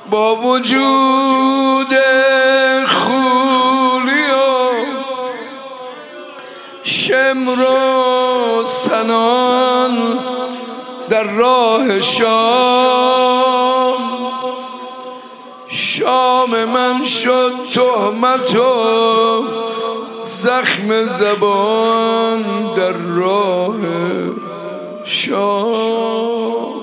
با وجود خولی و شمر و سنان در راه شام من شد تهمت و زخم زبان در راه شام.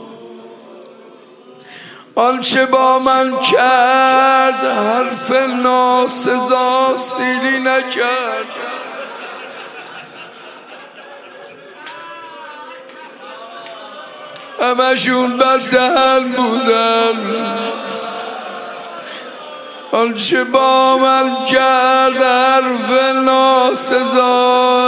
آنچه با من کرد حرف ناسزا سیلی نکرد. همشون بددهن بودن. آنچه با من کرد حرف ناسزا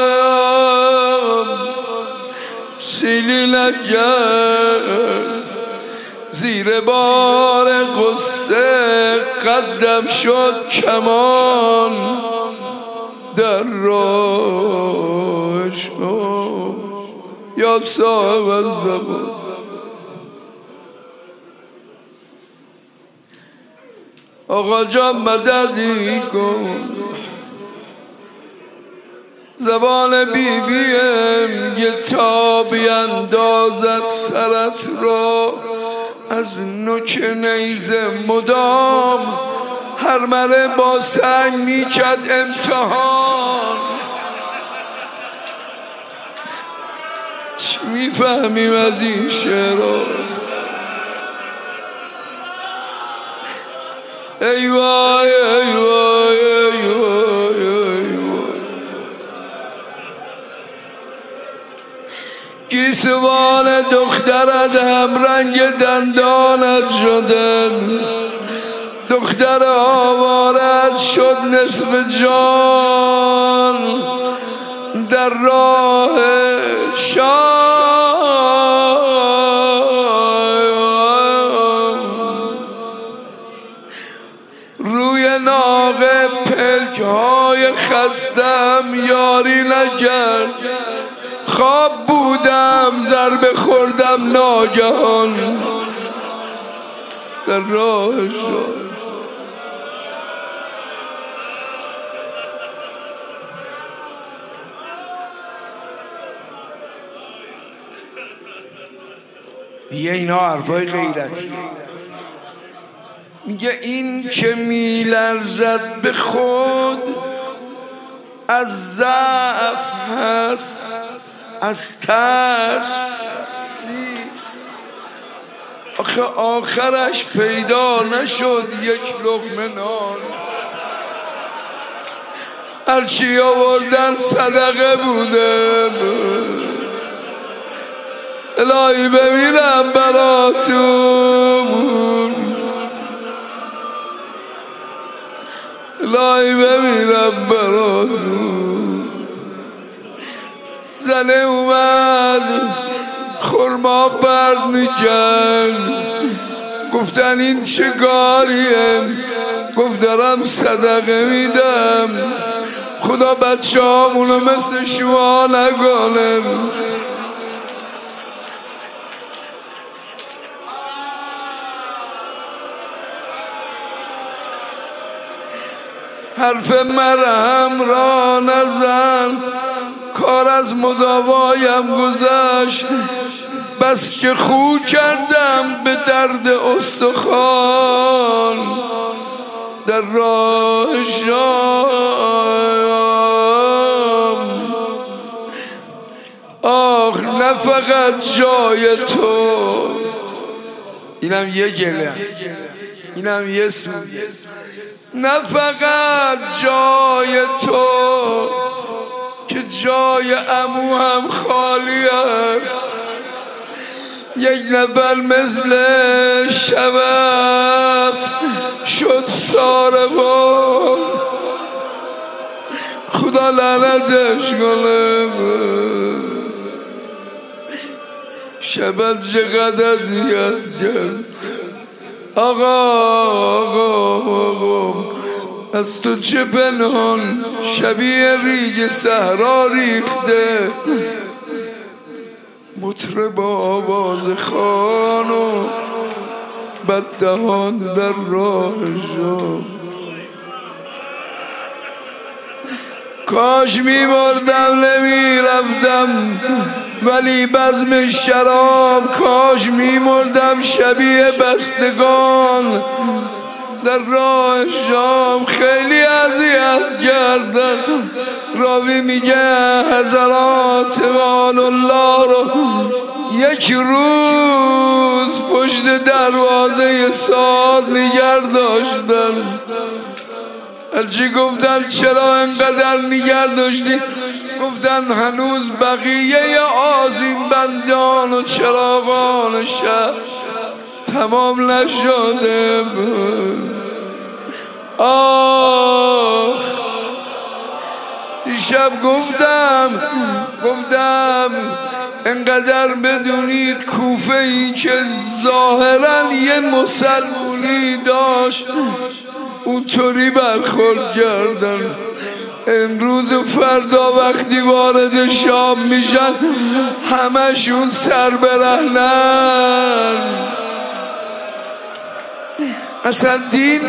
سیلی نکرد. زیر بار قصه قدم شد کمان در راه شام. یا صاحب الزمان آقا جان مددی کن. زبان بیبیم یه تا بیندازد سرت را از نوک نیزه مدام. هر مره با سنگ میکرد امتحان. چی میفهمیم از این شعرها؟ ای وای ای وای ای وای ای وای. گیسوان دخترت هم رنگ دندانت شدن. دختر آوارت شد نصف جان در راه شام. روی ناقه پلک‌های خستم یاری نکرد. خواب بودم ضربه خوردم ناگهان در راه شام. دیگه اینا حرفای غیرتیه. میگه این که میلرزد به خود از ضعف هست، از ترس نیست. آخه آخرش پیدا نشد یک لقمه نان. هرچی آوردن صدقه بوده. الهی بمیرم براتون. الهی بمیرم براتون. زنه اومد خرما پرد میکرد. گفتن این چه کاریه؟ گفت دارم صدقه میدم. خدا بچه هامونو مثل شما نکنه. حرف مرهم را نزن. کار از مداوایم گذشت. بس که خو کردم به درد استخوان در راه شام. آخ نه فقط جای تو. اینم یه گله، اینم یه سوزه. نه فقط جای تو که جای عمو هم خالی است. یک نفر مثل شباب شد ساربان. خدا لعنتش کنه. شباب چقدر اذیت کرد. آقا از تو چه پنهان شبیه ریگ صحرا ریخته. مطرب آواز خوان و بد دهان در راه شام. کاش می‌مردم نمی‌رفتم ولی بزم شراب، کاش می‌مردم شبیه بستگان در راه شام. خیلی اذیت کردن. راوی میگه حضرات وال الله رو یک روز پشت دروازه ساز نگه داشتن. هرچی گفتن چرا انقدر نگه داشتی؟ گفتن هنوز بقیه آذین بندان و چراغان شهر تمام نشده بود. آه دیشب گفتم انقدر بدونید کوفه ای که ظاهرا یه مسلمونی داشت اونطوری برخورد کردن. امروز و فردا وقتی وارد شام میشن همشون سر برهنن، اصلا دین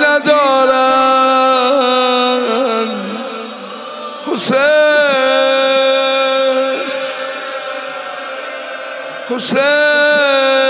ندارن. حسین